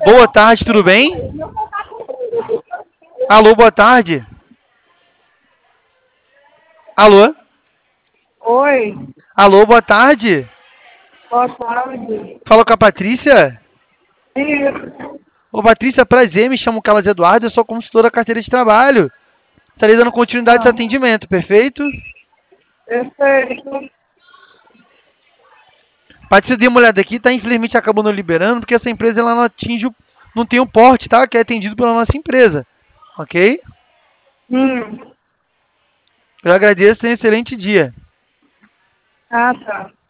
Boa tarde, tudo bem? Alô, boa tarde. Alô? Oi, Alô, boa tarde. boa tarde. Fala com a Patrícia? Isso, Ô, Patrícia, prazer, me chamo Carlos Eduardo, eu sou consultora da carteira de trabalho. Estarei dando continuidade a esse não, atendimento, perfeito? perfeito. Patrícia, dei uma olhada aqui, tá? Infelizmente acabou não liberando, porque essa empresa ela não atinge, não tem o porte, tá? Que é atendido pela nossa empresa, ok? Hum, Eu agradeço, tenha um excelente dia. ah, tá.